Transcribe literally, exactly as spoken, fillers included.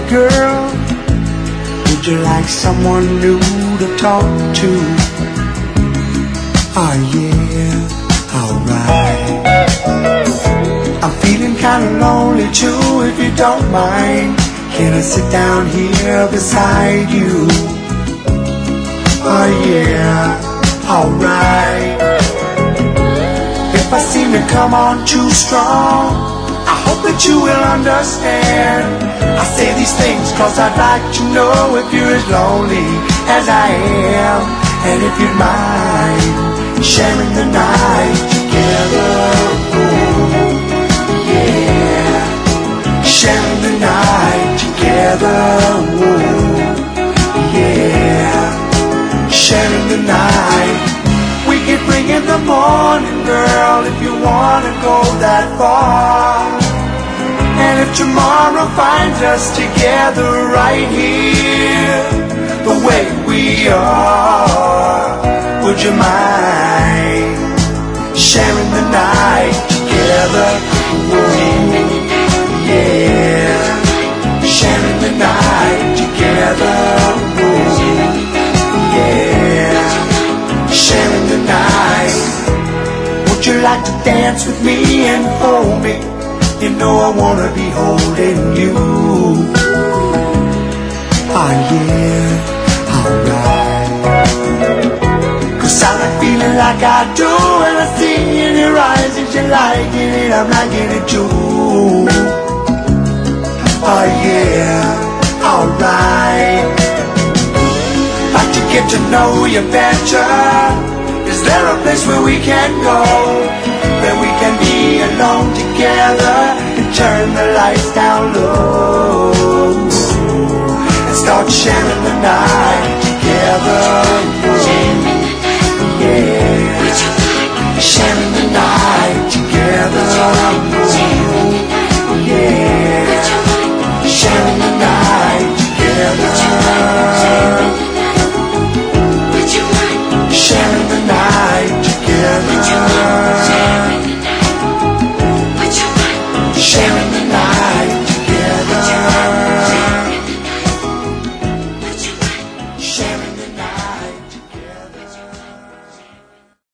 girl, would you like someone new to talk to? Oh yeah, alright. I'm feeling kinda lonely too, if you don't mind. Can I sit down here beside you? Oh yeah, alright. If I seem to come on too strong, I hope that you will understand. I say these things cause I'd like to know if you're as lonely as I am, and if you'd mind sharing the night together. Oh, yeah, sharing the night together. Oh, yeah, sharing the night. We can bring in the morning, girl, if you wanna go that far. And if tomorrow finds us together right here, the way we are, would you mind sharing the night together? Whoa, yeah, sharing the night together. Whoa, yeah, sharing the night. Would you like to dance with me and hold me? You know I wanna be holding you. Oh yeah, alright. Cause I like feeling like I do, and I see in your eyes that you're liking it, I'm liking it too. Oh yeah, alright. Like to get to know you better. Is there a place where we can go, where we can be alone together?